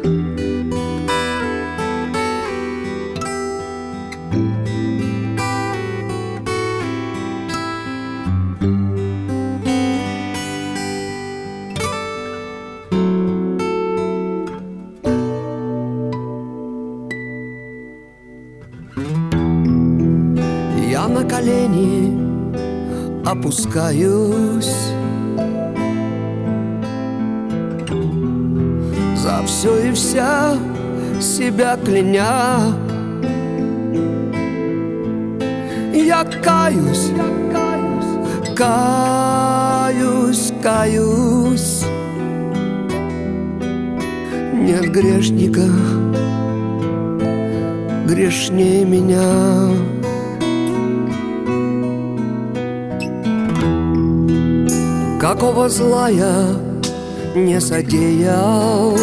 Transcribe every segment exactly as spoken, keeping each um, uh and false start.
Я на колени опускаюсь, за все и вся себя кляня. Я каюсь, каюсь, каюсь. Нет грешника грешнее меня. Какого зла я не содеял,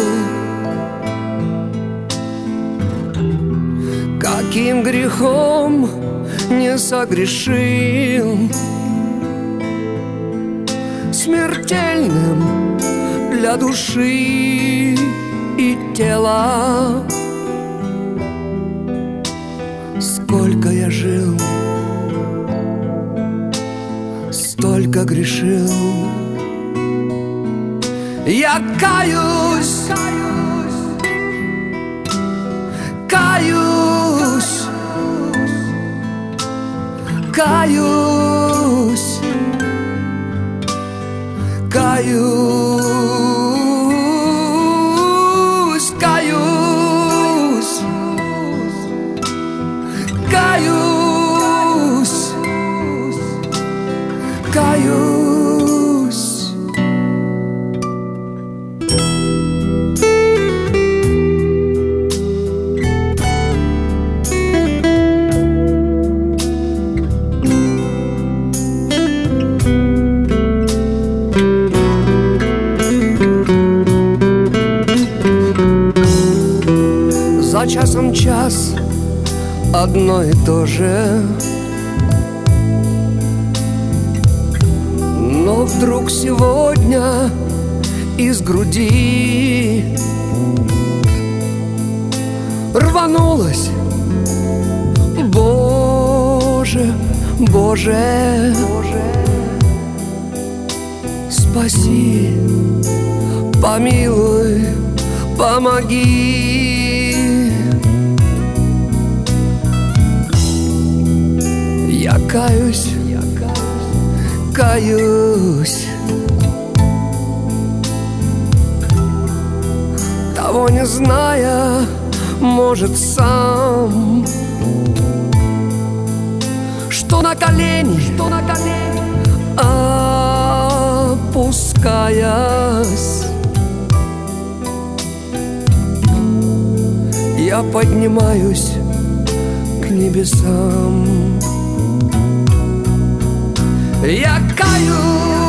каким грехом не согрешил, смертельным для души и тела. Сколько я жил, столько грешил. Я каюсь, каюсь, каюсь, каюсь, каюсь, каюсь, каюсь. За часом час одно и то же, но вдруг сегодня из груди рванулась: Боже, Боже, спаси, помилуй, помоги. Я каюсь, каюсь, того не зная, может, сам, что на колени, что на колени опускаясь, я поднимаюсь к небесам. Я каюсь,